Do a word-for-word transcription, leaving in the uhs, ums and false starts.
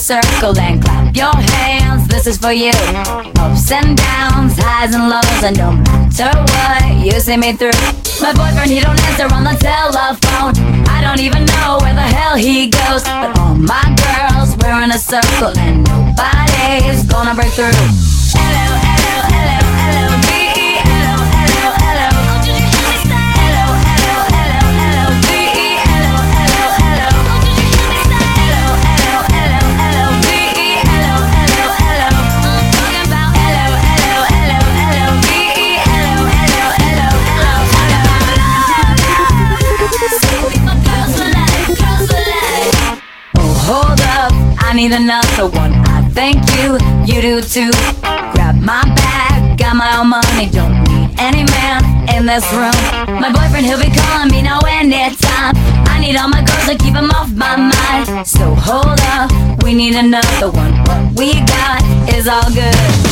circle and clap your hands. This is for you. Ups and downs, highs and lows, and no matter what, you see me through. My boyfriend, he don't answer on the telephone. I don't even know where the hell he goes. But all my girls, we're in a circle and nobody's gonna break through. Hello, hello, hello, hello, B E L O, hello, hello. Hello, hello, hello, hello, B E L O, hello, hello. Hello, hello, hello, hello, B E L O, hello, hello. Talking about hello, hello, hello, hello, B E L O, hello, hello, hello, hello. My girls for life, girls for life. Oh, hold up, I need another one. I thank you, you do too. Grab my bag, got my own money, don't need any man in this room. My boyfriend, he'll be calling me now anytime. I need all my girls to keep him off my mind. So hold up, we need another one. What we got is all good.